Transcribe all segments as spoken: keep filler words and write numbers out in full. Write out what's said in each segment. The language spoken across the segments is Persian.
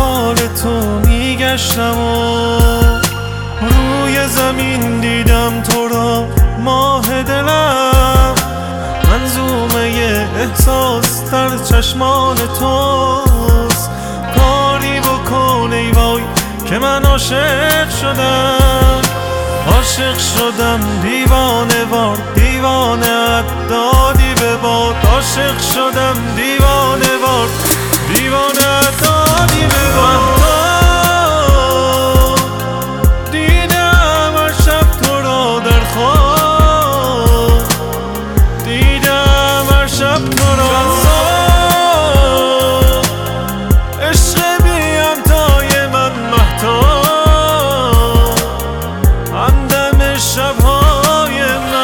دنبال تو میگشتم و روی زمین دیدم تو را ماه دلم، منظومه احساس در چشمان توست. کاری بکن ای وای که من عاشق شدم، عاشق شدم دیوانه وار، دیوانه ات دادی به باد. عاشق شدم دیوانه وار، دیوانه ات دادی به باد. دیدم هر شب تو را در خواب، دیدم هر شب تو را عشق بی همتای من مهتاب، همدم شبهای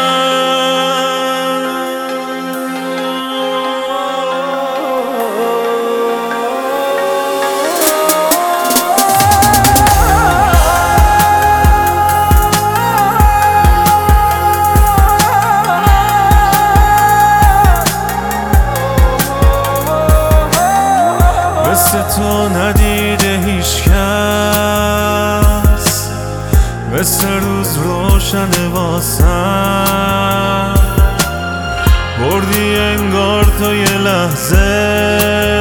مثل تو ندیده هیچ کس، مثل روز روشن واسم. بردی انگار تو یه لحظه